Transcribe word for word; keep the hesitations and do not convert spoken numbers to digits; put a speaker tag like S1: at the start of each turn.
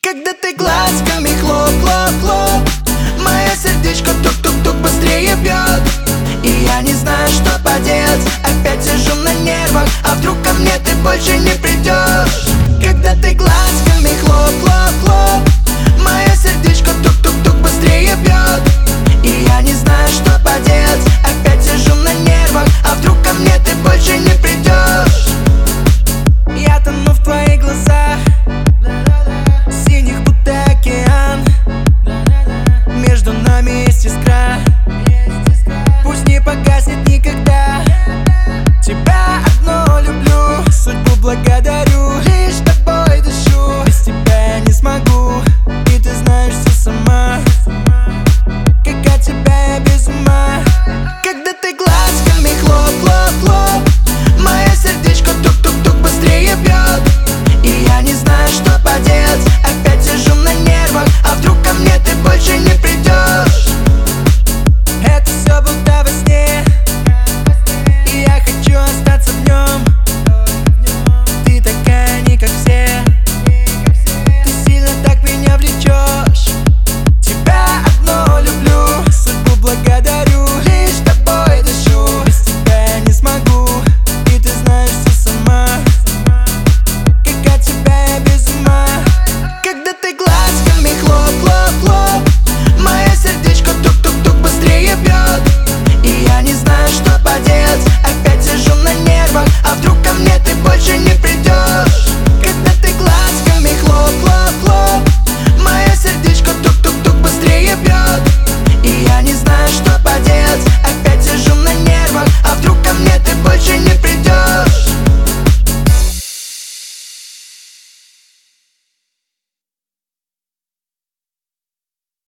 S1: Когда ты глазками хлоп-хлоп-хлоп, мое сердечко тук-тук-тук быстрее бьет. И я не знаю, что поделать, опять сижу на нервах. А вдруг ко мне ты больше не придешь? Когда ты глазками